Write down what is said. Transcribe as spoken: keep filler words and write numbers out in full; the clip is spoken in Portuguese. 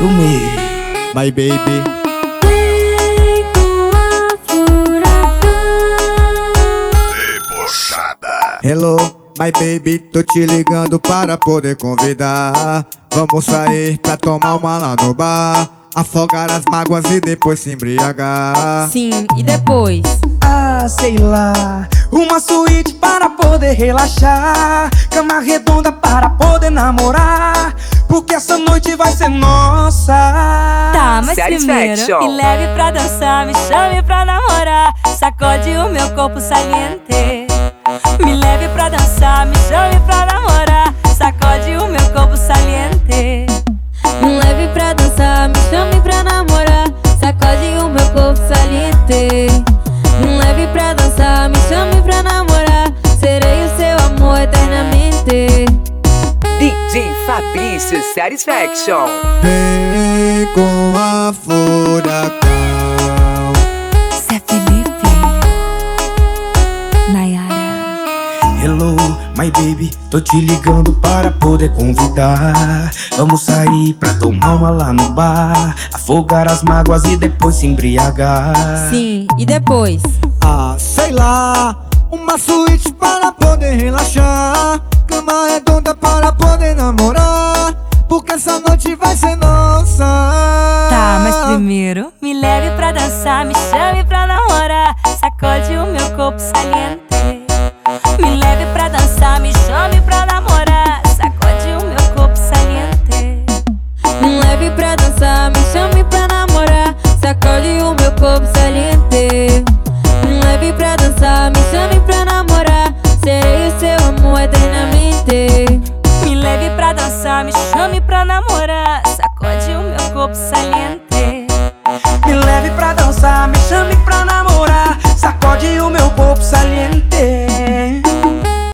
do meio. My baby. Vem com a furacão. Debochada. Hello, my baby, tô te ligando para poder convidar. Vamos sair pra tomar uma lá no bar, afogar as mágoas e depois se embriagar. Sim, e depois? Ah, sei lá, uma suíte para poder relaxar, cama redonda para poder namorar, porque essa noite vai ser nossa. Tá, mas primeiro Satisfaction. me leve pra dançar, me chame pra namorar, sacode o meu corpo saliente. Me leve pra dançar, me chame pra namorar, sacode o meu corpo saliente. Me leve pra dançar, me chame pra namorar, sacode o meu corpo saliente. Me leve pra dançar, me chame pra namorar, serei o seu amor eternamente. D J Fabrício Satisfaction. Vem com a furacão. Zé Felipe, Nayara. Hello, my baby, tô te ligando para poder convidar. Vamos sair pra tomar uma lá no bar, afogar as mágoas e depois se embriagar. Sim, e depois? Ah, sei lá, uma suíte para poder relaxar, cama redonda para poder namorar, porque essa noite vai ser nossa. Tá, mas primeiro me leve pra dançar, me chame pra namorar, sacode o meu corpo saliente. Me leve pra dançar, me chame pra namorar, sacode o meu corpo saliente. Me leve pra dançar, me chame pra namorar, sacode o meu corpo saliente. Me leve pra dançar, me chame pra namorar, serei o seu amor eternamente. Me leve pra dançar, me chame pra namorar, sacode o meu corpo saliente. Me leve pra dançar, me